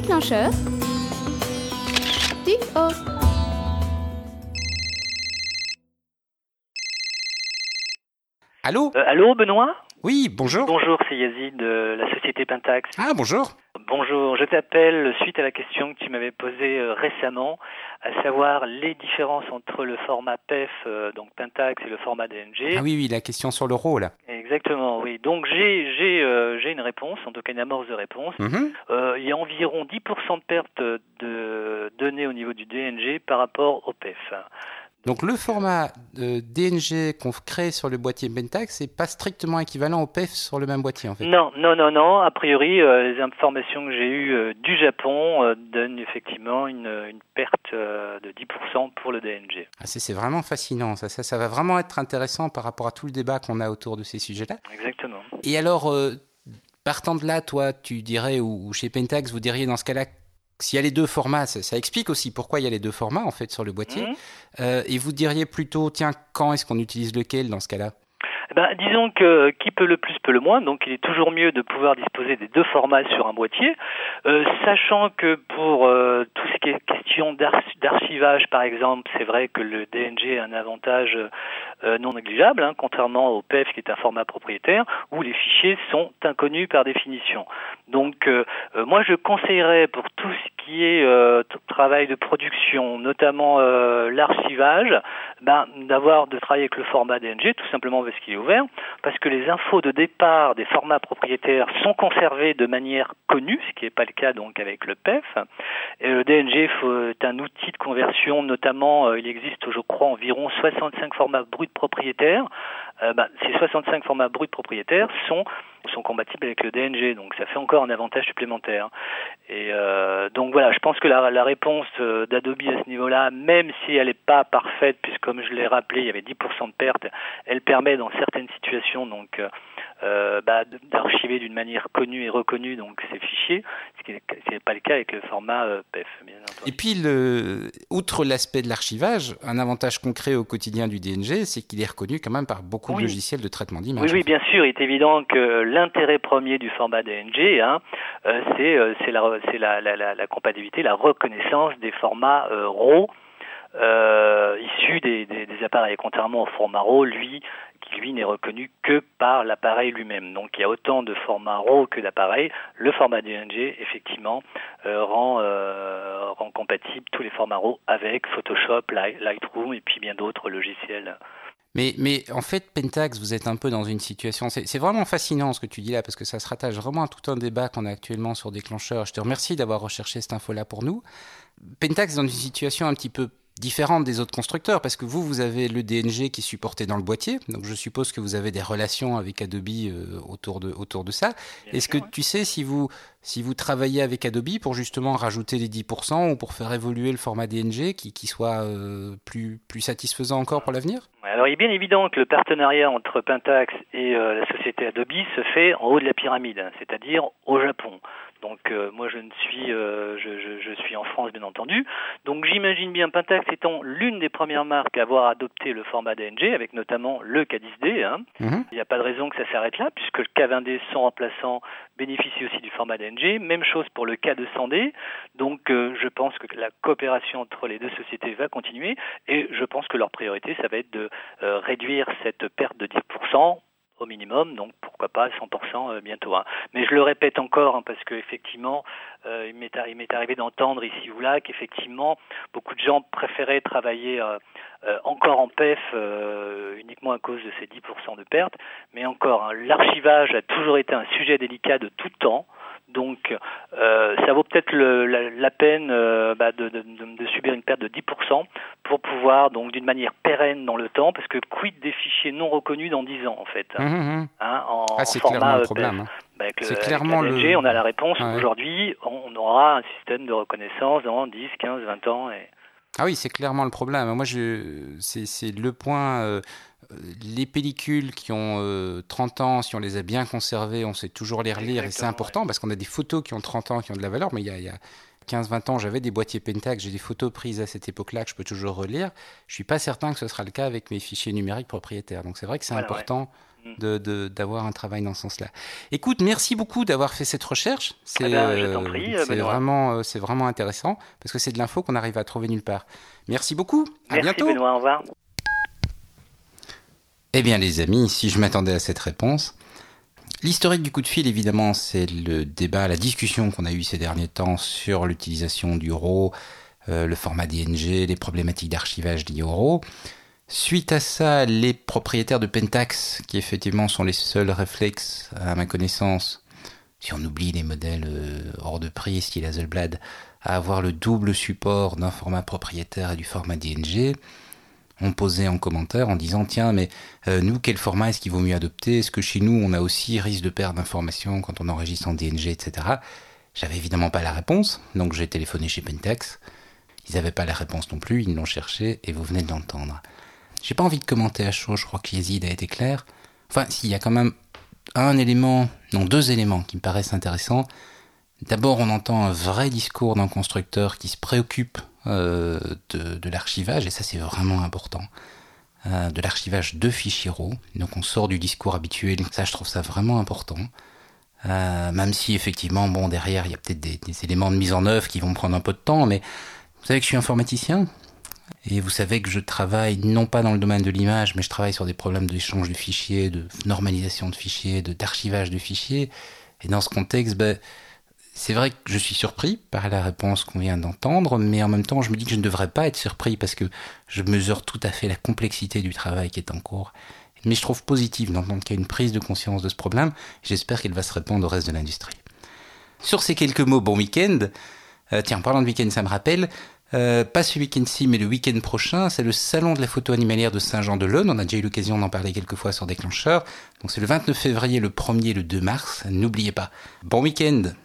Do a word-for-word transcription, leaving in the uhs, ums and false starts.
Déclencheur. Tip off. Allô euh, Allô, Benoît ? Oui, bonjour. Bonjour, c'est Yazid de la société Pentax. Ah, bonjour. Bonjour, je t'appelle suite à la question que tu m'avais posée euh, récemment, à savoir les différences entre le format P E F, euh, donc Pentax, et le format D N G. Ah oui, oui, la question sur l'euro, là. Exactement, oui. Donc j'ai j'ai euh, j'ai une réponse, en tout cas une amorce de réponse. Mm-hmm. Euh, il y a environ dix pour cent de pertes de données au niveau du D N G par rapport au P E F. Donc le format euh, D N G qu'on crée sur le boîtier Pentax, c'est pas strictement équivalent au P E F sur le même boîtier, en fait. Non, non, non, non. A priori, euh, les informations que j'ai eues euh, du Japon euh, donnent effectivement une, une perte euh, de dix pour cent pour le D N G. Ah, c'est, c'est vraiment fascinant, ça, ça. Ça va vraiment être intéressant par rapport à tout le débat qu'on a autour de ces sujets-là. Exactement. Et alors, euh, partant de là, toi, tu dirais, ou, ou chez Pentax, vous diriez dans ce cas-là, s'il y a les deux formats, ça, ça explique aussi pourquoi il y a les deux formats en fait sur le boîtier. Mmh. Euh, et vous diriez plutôt, tiens, quand est-ce qu'on utilise lequel dans ce cas-là ? Ben, disons que qui peut le plus peut le moins, donc il est toujours mieux de pouvoir disposer des deux formats sur un boîtier, euh, sachant que pour euh, tout ce qui est question d'arch- d'archivage par exemple, c'est vrai que le D N G a un avantage euh, non négligeable, hein, contrairement au P E F qui est un format propriétaire où les fichiers sont inconnus par définition. Donc euh, euh, moi je conseillerais pour tout ce qui est euh, travail de production, notamment euh, l'archivage, ben, d'avoir de travailler avec le format D N G, tout simplement parce qu'il est ouvert, parce que les infos de départ des formats propriétaires sont conservées de manière connue, ce qui n'est pas le cas donc avec le P E F. Et le D N G est un outil de conversion, notamment euh, il existe je crois environ soixante-cinq formats bruts propriétaires. Euh, ben, ces soixante-cinq formats bruts propriétaires sont sont compatibles avec le D N G, donc ça fait encore un avantage supplémentaire. Et euh, donc voilà, je pense que la, la réponse d'Adobe à ce niveau-là, même si elle n'est pas parfaite, puisque comme je l'ai rappelé, il y avait dix pour cent de pertes, elle permet dans certaines situations donc euh, bah, d'archiver d'une manière connue et reconnue donc ces fichiers, ce qui n'est pas le cas avec le format euh, P E F, bien entendu. Et puis, le, outre l'aspect de l'archivage, un avantage concret au quotidien du D N G, c'est qu'il est reconnu quand même par beaucoup oui. de logiciels de traitement d'image. Oui, oui, bien sûr. Il est évident que l'intérêt premier du format D N G, hein, euh, c'est, euh, c'est, la, c'est la, la, la, la compatibilité, la reconnaissance des formats euh, R A W euh, issus des, des, des appareils, contrairement au format R A W, lui, qui lui n'est reconnu que par l'appareil lui-même. Donc il y a autant de formats R A W que d'appareils. Le format D N G, effectivement, euh, rend, euh, rend compatible tous les formats R A W avec Photoshop, Lightroom et puis bien d'autres logiciels. Mais, mais en fait, Pentax, vous êtes un peu dans une situation... C'est, c'est vraiment fascinant ce que tu dis là, parce que ça se rattache vraiment à tout un débat qu'on a actuellement sur Déclencheur. Je te remercie d'avoir recherché cette info-là pour nous. Pentax est dans une situation un petit peu différente des autres constructeurs, parce que vous, vous avez le D N G qui est supporté dans le boîtier, donc je suppose que vous avez des relations avec Adobe euh, autour de, autour de ça. Bien Est-ce sûr, que ouais. tu sais si vous, si vous travaillez avec Adobe pour justement rajouter les dix pour cent ou pour faire évoluer le format D N G qui, qui soit euh, plus, plus satisfaisant encore pour l'avenir ? Alors il est bien évident que le partenariat entre Pentax et euh, la société Adobe se fait en haut de la pyramide, c'est-à-dire au Japon. Donc euh, moi je ne suis euh, je, je, je suis en France bien entendu. Donc j'imagine bien Pentax étant l'une des premières marques à avoir adopté le format D N G, avec notamment le K dix D. Hein. Mm-hmm. Il n'y a pas de raison que ça s'arrête là, puisque le K vingt D sans remplaçant bénéficie aussi du format D N G. Même chose pour le K deux cents D. Donc euh, je pense que la coopération entre les deux sociétés va continuer, et je pense que leur priorité ça va être de euh, réduire cette perte de dix pour cent au minimum, donc pourquoi pas cent pour cent bientôt. Hein. Mais je le répète encore, hein, parce qu'effectivement, euh, il, m'est, il m'est arrivé d'entendre ici ou là qu'effectivement, beaucoup de gens préféraient travailler euh, euh, encore en P E F euh, uniquement à cause de ces dix pour cent de pertes. Mais encore, hein, l'archivage a toujours été un sujet délicat de tout temps. Donc, euh, ça vaut peut-être le, la, la peine euh, bah, de, de, de, de subir une perte de dix pour cent pour pouvoir, donc, d'une manière pérenne dans le temps, parce que quid des fichiers non reconnus dans dix ans, en fait. Mmh, mmh. Hein, en, ah, c'est en format clairement le problème. Hein. Bah, avec c'est le, clairement avec la D N G, le... on a la réponse. Ah, ouais. Aujourd'hui, on aura un système de reconnaissance dans dix, quinze, vingt ans. Et... Ah oui, c'est clairement le problème. Moi, je, c'est, c'est le point... Euh, les pellicules qui ont euh, trente ans, si on les a bien conservées, on sait toujours les relire. Exactement, et c'est important ouais. parce qu'on a des photos qui ont trente ans, qui ont de la valeur, mais il y a, il y a quinze vingt ans, j'avais des boîtiers Pentax, j'ai des photos prises à cette époque-là que je peux toujours relire. Je ne suis pas certain que ce sera le cas avec mes fichiers numériques propriétaires. Donc c'est vrai que c'est voilà, important de, de, d'avoir un travail dans ce sens-là. Écoute, merci beaucoup d'avoir fait cette recherche. C'est, eh ben, je t'en prie, c'est, vraiment, c'est vraiment intéressant parce que c'est de l'info qu'on arrive à trouver nulle part. Merci beaucoup. À merci bientôt. Benoît, au revoir. Eh bien les amis, si je m'attendais à cette réponse, l'historique du coup de fil, évidemment, c'est le débat, la discussion qu'on a eue ces derniers temps sur l'utilisation du R A W, euh, le format D N G, les problématiques d'archivage liées au R A W. Suite à ça, les propriétaires de Pentax, qui effectivement sont les seuls réflexes, à ma connaissance, si on oublie les modèles euh, hors de prix, style Hasselblad, à avoir le double support d'un format propriétaire et du format D N G, ont posé en commentaire en disant « Tiens, mais euh, nous, quel format est-ce qu'il vaut mieux adopter ? Est-ce que chez nous, on a aussi risque de perdre d'informations quand on enregistre en D N G, et cetera » J'avais évidemment pas la réponse, donc j'ai téléphoné chez Pentax. Ils n'avaient pas la réponse non plus, ils l'ont cherché et vous venez de l'entendre. J'ai pas envie de commenter à chaud, je crois que Yezid a été clair. Enfin, s'il y a quand même un élément, non deux éléments qui me paraissent intéressants. D'abord, on entend un vrai discours d'un constructeur qui se préoccupe euh, de, de l'archivage, et ça c'est vraiment important, euh, de l'archivage de fichiers R A W. Donc on sort du discours habituel, ça je trouve ça vraiment important. Euh, même si effectivement, bon, derrière il y a peut-être des, des éléments de mise en œuvre qui vont prendre un peu de temps, mais vous savez que je suis informaticien, et vous savez que je travaille non pas dans le domaine de l'image, mais je travaille sur des problèmes d'échange de fichiers, de normalisation de fichiers, de, d'archivage de fichiers. Et dans ce contexte, ben, c'est vrai que je suis surpris par la réponse qu'on vient d'entendre, mais en même temps, je me dis que je ne devrais pas être surpris parce que je mesure tout à fait la complexité du travail qui est en cours. Mais je trouve positif d'entendre qu'il y a une prise de conscience de ce problème. J'espère qu'il va se répandre au reste de l'industrie. Sur ces quelques mots, bon week-end. Euh, tiens, en parlant de week-end, ça me rappelle... Euh, pas ce week-end-ci, mais le week-end prochain, c'est le salon de la photo animalière de Saint-Jean-de-Laune. On a déjà eu l'occasion d'en parler quelques fois sur Déclencheur. Donc c'est le vingt-neuf février, le premier et le deux mars. N'oubliez pas. Bon week-end!